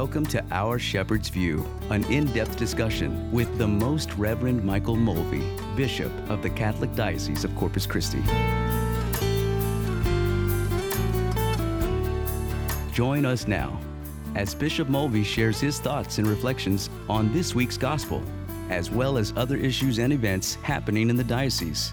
Welcome to Our Shepherd's View, an in-depth discussion with the Most Reverend Michael Mulvey, Bishop of the Catholic Diocese of Corpus Christi. Join us now as Bishop Mulvey shares his thoughts and reflections on this week's Gospel, as well as other issues and events happening in the diocese.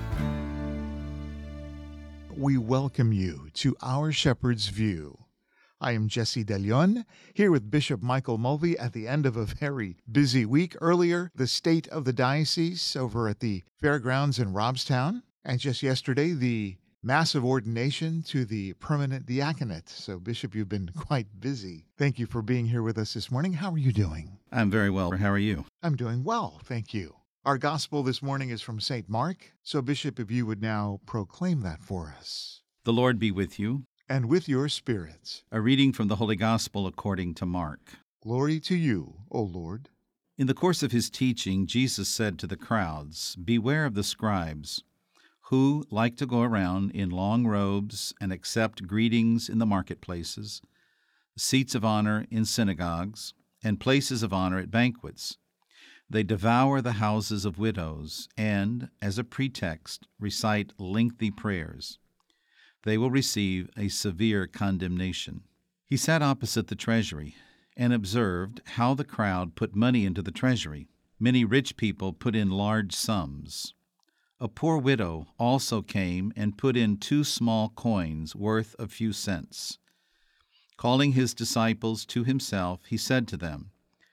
We welcome you to Our Shepherd's View. I am Jesse De Leon, here with Bishop Michael Mulvey at the end of a very busy week. Earlier, the state of the diocese over at the fairgrounds in Robstown, and just yesterday, the massive ordination to the permanent diaconate. So, Bishop, you've been quite busy. Thank you for being here with us this morning. How are you doing? I'm very well. How are you? I'm doing well, thank you. Our gospel this morning is from St. Mark. So, Bishop, if you would now proclaim that for us. The Lord be with you. And with your spirits. A reading from the Holy Gospel according to Mark. Glory to you, O Lord. In the course of his teaching, Jesus said to the crowds, "Beware of the scribes, who like to go around in long robes and accept greetings in the marketplaces, seats of honor in synagogues, and places of honor at banquets. They devour the houses of widows and, as a pretext, recite lengthy prayers. They will receive a severe condemnation." He sat opposite the treasury and observed how the crowd put money into the treasury. Many rich people put in large sums. A poor widow also came and put in 2 small coins worth a few cents. Calling his disciples to himself, he said to them,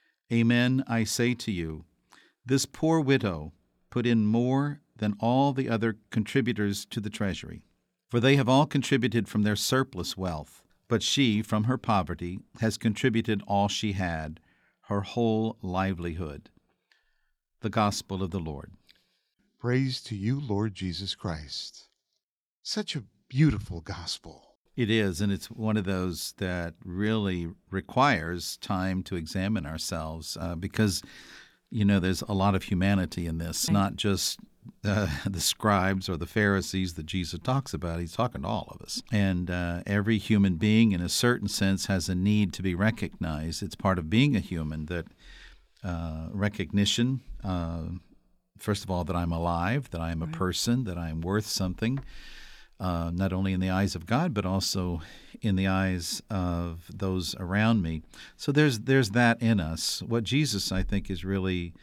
"Amen, I say to you, this poor widow put in more than all the other contributors to the treasury. For they have all contributed from their surplus wealth, but she, from her poverty, has contributed all she had, her whole livelihood." The Gospel of the Lord. Praise to you, Lord Jesus Christ. Such a beautiful gospel. It is, and it's one of those that really requires time to examine ourselves because, there's a lot of humanity in this, not just the scribes or the Pharisees that Jesus talks about. He's talking to all of us. And every human being, in a certain sense, has a need to be recognized. It's part of being a human that recognition, first of all, that I'm alive, that I am a person, that I am worth something, not only in the eyes of God, but also in the eyes of those around me. So there's that in us. What Jesus, I think, is really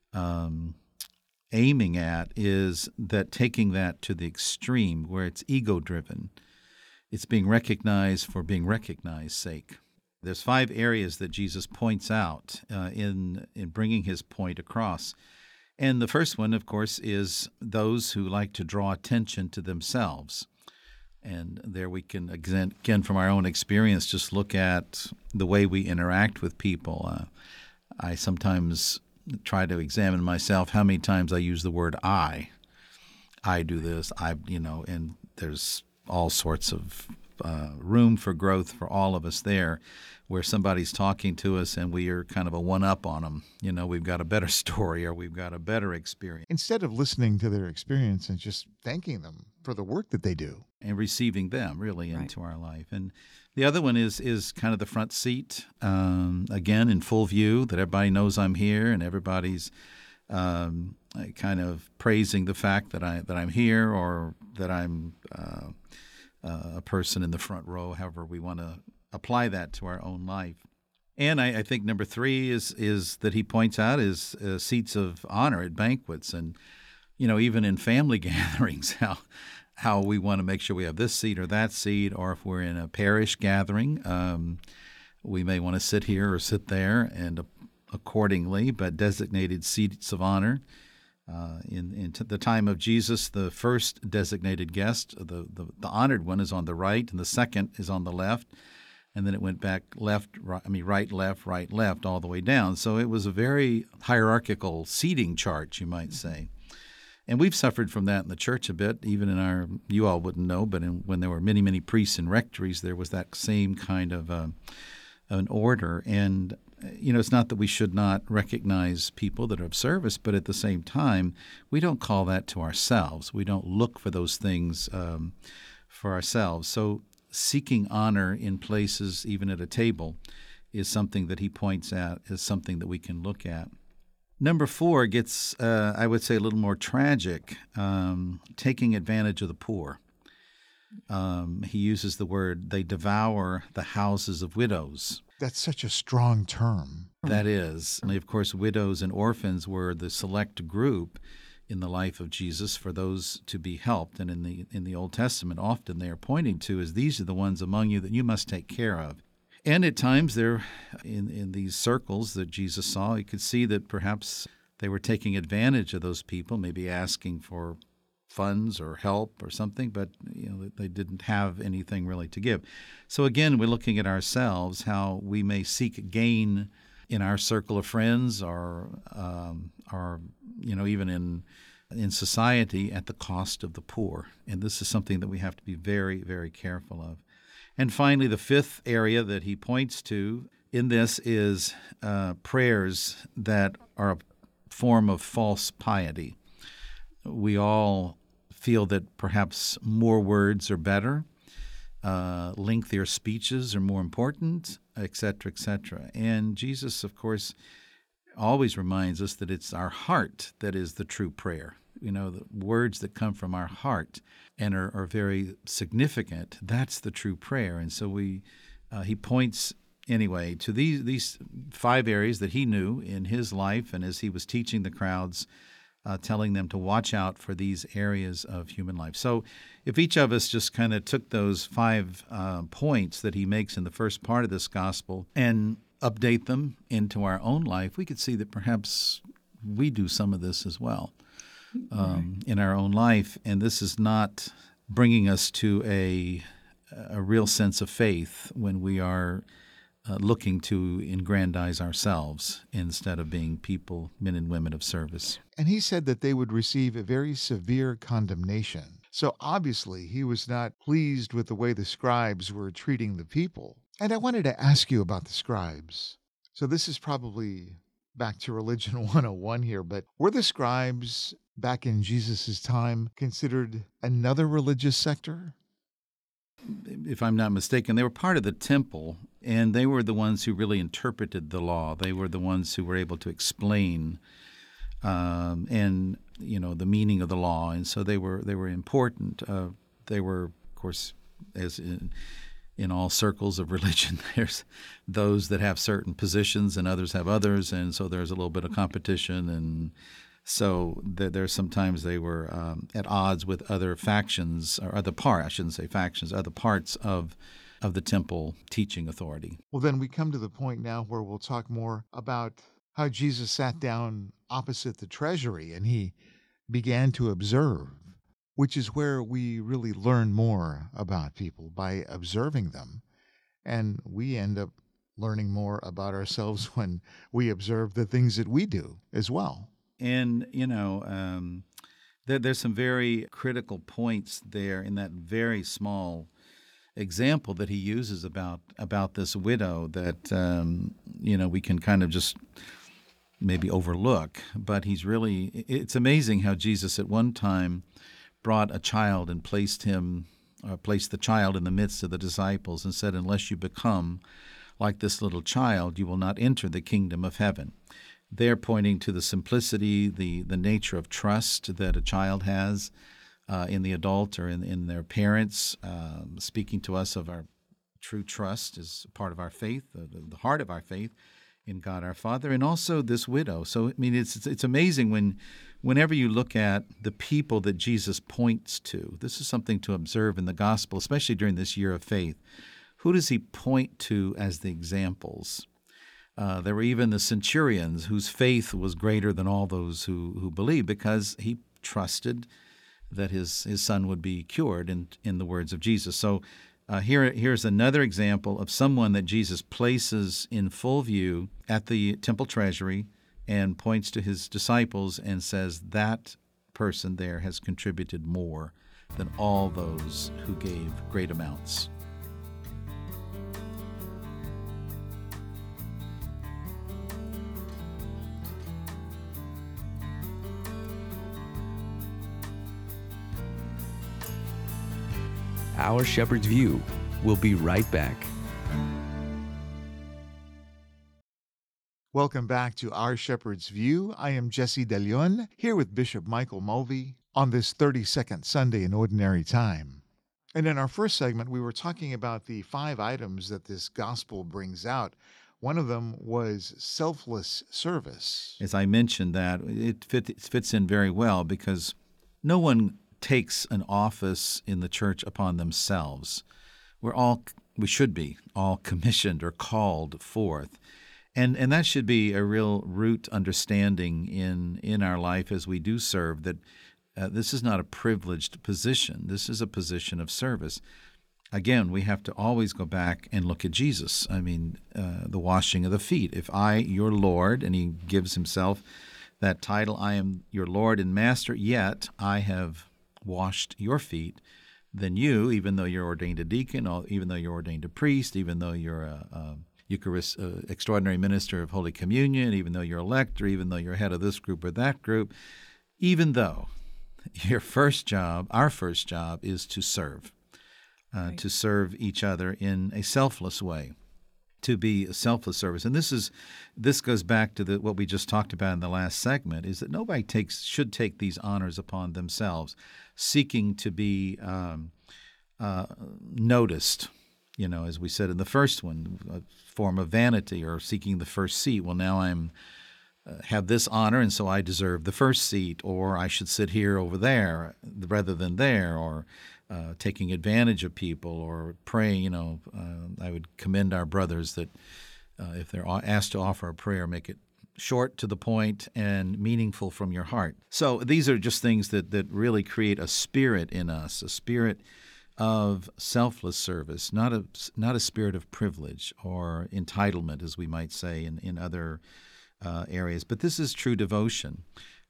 aiming at is that taking that to the extreme where it's ego-driven. It's being recognized for being recognized sake. There's 5 areas that Jesus points out in bringing his point across. And the first one, of course, is those who like to draw attention to themselves. And there we can, again, from our own experience, just look at the way we interact with people. I sometimes try to examine myself how many times I use the word I. I do this, and there's all sorts of room for growth for all of us there, where somebody's talking to us and we are kind of a one-up on them. We've got a better story or we've got a better experience. Instead of listening to their experience and just thanking them for the work that they do. And receiving them really into our life. And the other one is kind of the front seat, again, in full view, that everybody knows I'm here and everybody's kind of praising the fact that I'm here or that I'm a person in the front row, however we want to apply that to our own life. And I think number 3 is that he points out is seats of honor at banquets. And, even in family gatherings, how we want to make sure we have this seat or that seat, or if we're in a parish gathering, we may want to sit here or sit there, and accordingly, but designated seats of honor. In the time of Jesus, the first designated guest, the honored one, is on the right, and the second is on the left, and then it went back right, left, all the way down. So it was a very hierarchical seating chart, you might say. And we've suffered from that in the church a bit, even in you all wouldn't know, but when there were many, many priests and rectories, there was that same kind of an order. And, it's not that we should not recognize people that are of service, but at the same time, we don't call that to ourselves. We don't look for those things for ourselves. So seeking honor in places, even at a table, is something that he points at as something that we can look at. Number 4 gets, I would say, a little more tragic, taking advantage of the poor. He uses the word, they devour the houses of widows. That's such a strong term. That is. And of course, widows and orphans were the select group in the life of Jesus for those to be helped. And in the Old Testament, often they are pointing to as these are the ones among you that you must take care of. And at times they're in these circles that Jesus saw, you could see that perhaps they were taking advantage of those people, maybe asking for funds or help or something, but they didn't have anything really to give. So again, we're looking at ourselves, how we may seek gain in our circle of friends or even in society at the cost of the poor. And this is something that we have to be very, very careful of. And finally, the 5th area that he points to in this is prayers that are a form of false piety. We all feel that perhaps more words are better, lengthier speeches are more important, etc., etc. And Jesus, of course, always reminds us that it's our heart that is the true prayer. The words that come from our heart and are very significant, that's the true prayer. And so he points anyway to these 5 areas that he knew in his life, and as he was teaching the crowds, telling them to watch out for these areas of human life. So if each of us just kind of took those 5 points that he makes in the first part of this gospel and update them into our own life, we could see that perhaps we do some of this as well in our own life. And this is not bringing us to a real sense of faith when we are looking to aggrandize ourselves instead of being people, men and women of service. And he said that they would receive a very severe condemnation. So obviously he was not pleased with the way the scribes were treating the people. And I wanted to ask you about the scribes. So this is probably back to Religion 101 here, but were the scribes back in Jesus' time considered another religious sector? If I'm not mistaken, they were part of the temple, and they were the ones who really interpreted the law. They were the ones who were able to explain the meaning of the law, and so they were important. They were, of course, as in all circles of religion, there's those that have certain positions and others have others, and so there's a little bit of competition, and so there's sometimes they were at odds with other factions or other parts of the temple teaching authority. Well, then we come to the point now where we'll talk more about how Jesus sat down opposite the treasury and he began to observe, which is where we really learn more about people, by observing them. And we end up learning more about ourselves when we observe the things that we do as well. And, there's some very critical points there in that very small example that he uses about this widow that, we can kind of just maybe overlook. But it's amazing how Jesus at one time brought a child and placed the child in the midst of the disciples and said, unless you become like this little child, you will not enter the kingdom of heaven. They're pointing to the simplicity, the nature of trust that a child has in the adult or in their parents, speaking to us of our true trust as part of our faith, the heart of our faith in God our Father, and also this widow. So, I mean, it's amazing whenever you look at the people that Jesus points to. This is something to observe in the gospel, especially during this year of faith. Who does he point to as the examples? There were even the centurions whose faith was greater than all those who believed, because he trusted that his son would be cured in the words of Jesus. So here's another example of someone that Jesus places in full view at the temple treasury and points to his disciples and says that person there has contributed more than all those who gave great amounts. Our Shepherd's View will be right back. Welcome back to Our Shepherd's View. I am Jesse DeLeon, here with Bishop Michael Mulvey on this 32nd Sunday in Ordinary Time. And in our first segment, we were talking about the 5 items that this gospel brings out. One of them was selfless service. As I mentioned, that it fits in very well because no one takes an office in the church upon themselves. We should be all commissioned or called forth. And that should be a real root understanding in our life as we do serve, that this is not a privileged position. This is a position of service. Again, we have to always go back and look at Jesus. I mean, the washing of the feet. If I, your Lord, and he gives himself that title, I am your Lord and Master, yet I have washed your feet, then you, even though you're ordained a deacon, or even though you're ordained a priest, even though you're a Eucharist, extraordinary minister of Holy Communion, even though you're elect, or even though you're head of this group or that group, even though our first job is to serve, right. To serve each other in a selfless way, to be a selfless service. And this goes back to what we just talked about in the last segment, is that nobody should take these honors upon themselves, seeking to be noticed. As we said in the first one, a form of vanity or seeking the first seat. Well, now I'm have this honor, and so I deserve the first seat, or I should sit here over there rather than there, or taking advantage of people, or praying. I would commend our brothers that if they're asked to offer a prayer, make it short, to the point, and meaningful from your heart. So these are just things that really create a spirit in us, a spirit of selfless service, not a spirit of privilege or entitlement, as we might say in other areas. But this is true devotion.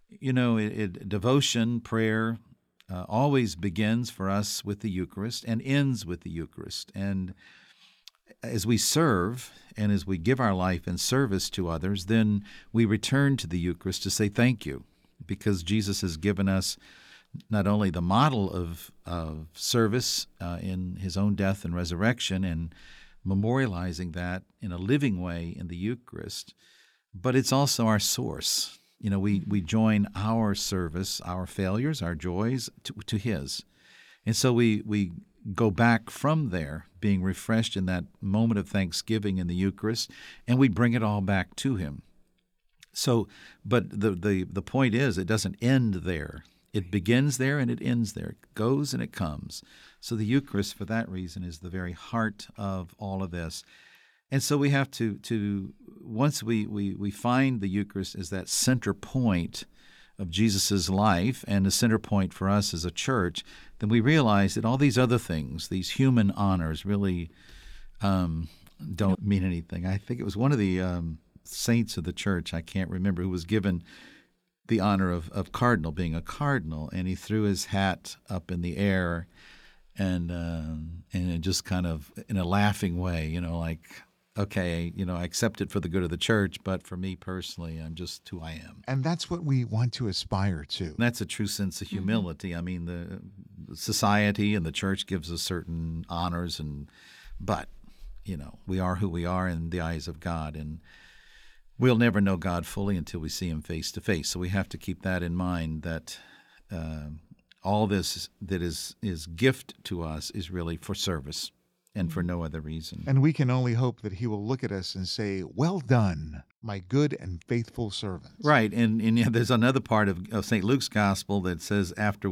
Devotion, prayer, always begins for us with the Eucharist and ends with the Eucharist. And as we serve and as we give our life in service to others, then we return to the Eucharist to say thank you, because Jesus has given us not only the model of service in his own death and resurrection and memorializing that in a living way in the Eucharist, but it's also our source. We join our service, our failures, our joys to his. And so we go back from there, being refreshed in that moment of thanksgiving in the Eucharist, and we bring it all back to him. So, but the point is, it doesn't end there. It begins there and it ends there. It goes and it comes. So the Eucharist, for that reason, is the very heart of all of this. And so we have to once we find the Eucharist as that center point of Jesus' life and the center point for us as a church, then we realize that all these other things, these human honors, really don't mean anything. I think it was one of the saints of the church, I can't remember, who was given the honor of cardinal, being a cardinal, and he threw his hat up in the air and it just kind of in a laughing way, like, okay, I accept it for the good of the church, but for me personally, I'm just who I am. And that's what we want to aspire to. And that's a true sense of humility. I mean, the society and the church gives us certain honors, but we are who we are in the eyes of God, and we'll never know God fully until we see him face to face. So we have to keep that in mind, that all this that is gift to us is really for service and for no other reason. And we can only hope that he will look at us and say, "Well done, my good and faithful servant." Right. And there's another part of St. Luke's gospel that says after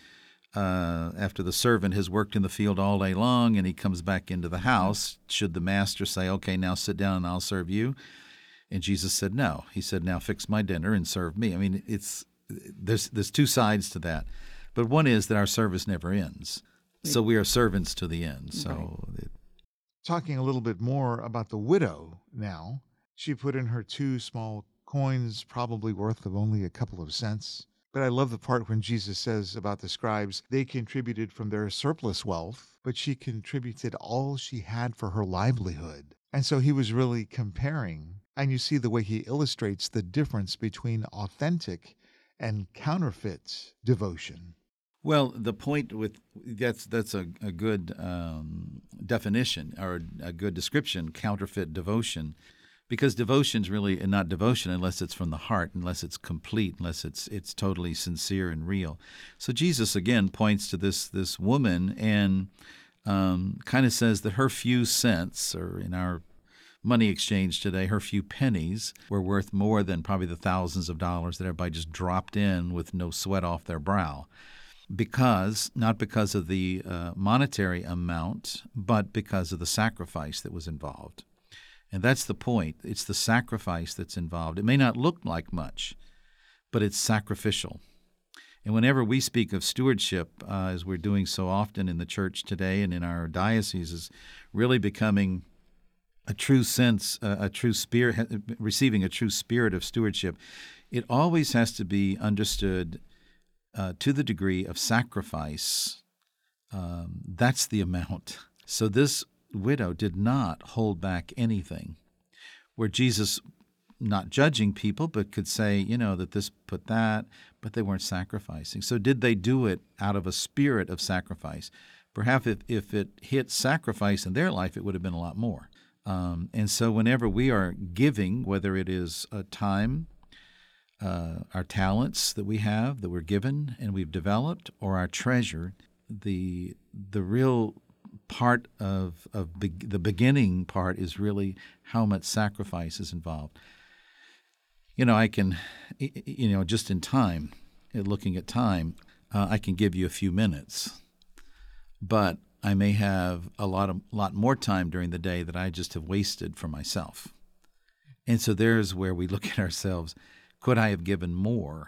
the servant has worked in the field all day long and he comes back into the house, should the master say, "Okay, now sit down and I'll serve you"? And Jesus said no. He said, "Now fix my dinner and serve me." I mean, there's two sides to that. But one is that our service never ends. So we are servants to the end. So Talking a little bit more about the widow now, she put in her 2 small coins, probably worth of only a couple of cents. But I love the part when Jesus says about the scribes, they contributed from their surplus wealth, but she contributed all she had for her livelihood. And so he was really comparing. And you see the way he illustrates the difference between authentic and counterfeit devotion. Well, the point with that's a good definition or a good description, counterfeit devotion. Because devotion's really not devotion unless it's from the heart, unless it's complete, unless it's totally sincere and real. So Jesus again points to this woman and kind of says that her few cents, or in our money exchange today, her few pennies, were worth more than probably the thousands of dollars that everybody just dropped in with no sweat off their brow. Not because of the monetary amount, but because of the sacrifice that was involved. And that's the point. It's the sacrifice that's involved. It may not look like much, but it's sacrificial. And whenever we speak of stewardship, as we're doing so often in the church today and in our diocese, is really becoming a true sense, a true spirit, receiving a true spirit of stewardship, it always has to be understood to the degree of sacrifice. That's the amount. So this widow did not hold back anything, where Jesus, not judging people, but could say, that this put that, but they weren't sacrificing. So did they do it out of a spirit of sacrifice? Perhaps if it hit sacrifice in their life, it would have been a lot more. And so whenever we are giving, whether it is time, our talents that we have, that we're given and we've developed, or our treasure, the real part of the beginning part is really how much sacrifice is involved. I can, just in time, looking at time, I can give you a few minutes, but I may have a lot more time during the day that I just have wasted for myself. And so there's where we look at ourselves. Could I have given more?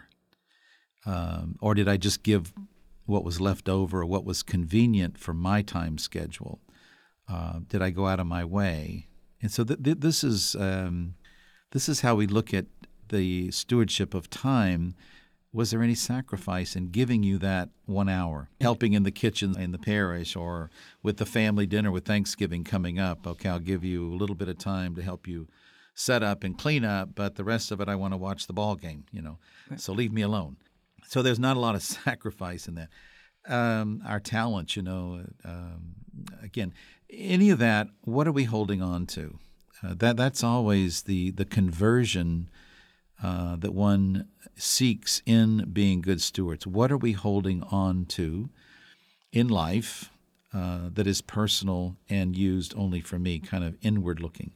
Or did I just give what was left over, or what was convenient for my time schedule? Did I go out of my way? And so this is how we look at the stewardship of time. Was there any sacrifice in giving you that 1 hour, helping in the kitchen in the parish, or with the family dinner with Thanksgiving coming up? Okay, I'll give you a little bit of time to help you set up and clean up, but the rest of it I want to watch the ball game, Right. So leave me alone. So there's not a lot of sacrifice in that. Our talent, again, any of that, what are we holding on to? That's always the conversion that one seeks in being good stewards. What are we holding on to in life that is personal and used only for me, kind of inward looking?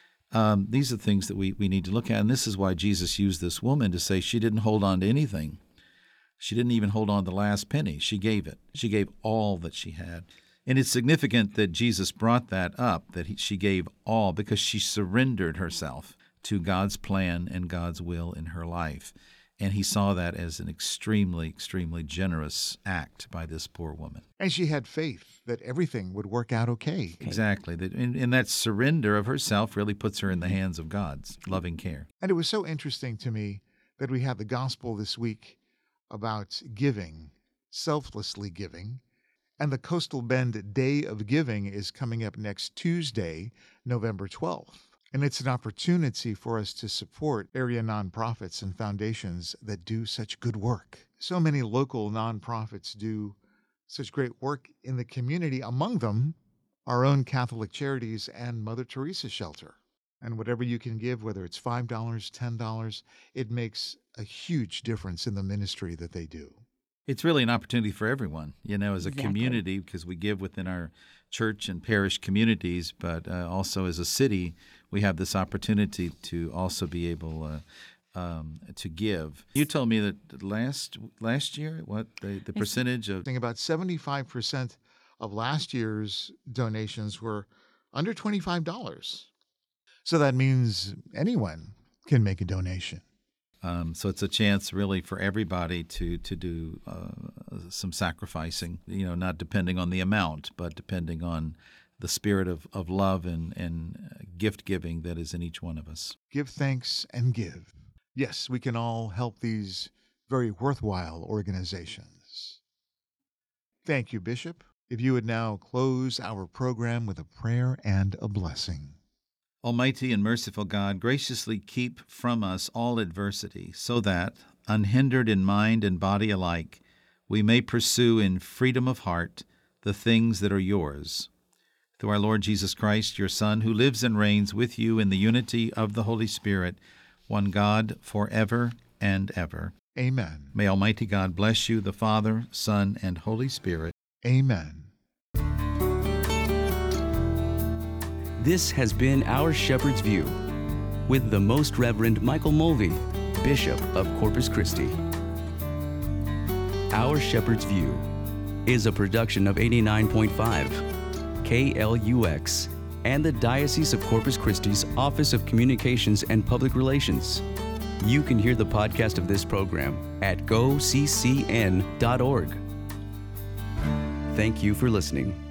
These are things that we need to look at, and this is why Jesus used this woman to say she didn't hold on to anything. She didn't even hold on to the last penny. She gave it. She gave all that she had. And it's significant that Jesus brought that up, that she gave all, because she surrendered herself to God's plan and God's will in her life. And he saw that as an extremely, extremely generous act by this poor woman. And she had faith that everything would work out okay. Exactly. And that surrender of herself really puts her in the hands of God's loving care. And it was so interesting to me that we had the gospel this week about giving, selflessly giving. And the Coastal Bend Day of Giving is coming up next Tuesday, November 12th. And it's an opportunity for us to support area nonprofits and foundations that do such good work. So many local nonprofits do such great work in the community, among them our own Catholic Charities and Mother Teresa Shelter. And whatever you can give, whether it's $5, $10, it makes a huge difference in the ministry that they do. It's really an opportunity for everyone, as a Exactly. community, because we give within our church and parish communities, but also as a city, we have this opportunity to also be able to give. You told me that last year, what the percentage of... I think about 75% of last year's donations were under $25. So that means anyone can make a donation. So it's a chance really for everybody to do some sacrificing, not depending on the amount, but depending on the spirit of love and gift giving that is in each one of us. Give thanks and give. Yes, we can all help these very worthwhile organizations. Thank you, Bishop. If you would now close our program with a prayer and a blessing. Almighty and merciful God, graciously keep from us all adversity, so that, unhindered in mind and body alike, we may pursue in freedom of heart the things that are yours. through our Lord Jesus Christ, your Son, who lives and reigns with you in the unity of the Holy Spirit, one God, forever and ever. Amen. May Almighty God bless you, the Father, Son, and Holy Spirit. Amen. This has been Our Shepherd's View with the Most Reverend Michael Mulvey, Bishop of Corpus Christi. Our Shepherd's View is a production of 89.5 KLUX and the Diocese of Corpus Christi's Office of Communications and Public Relations. You can hear the podcast of this program at goccn.org. Thank you for listening.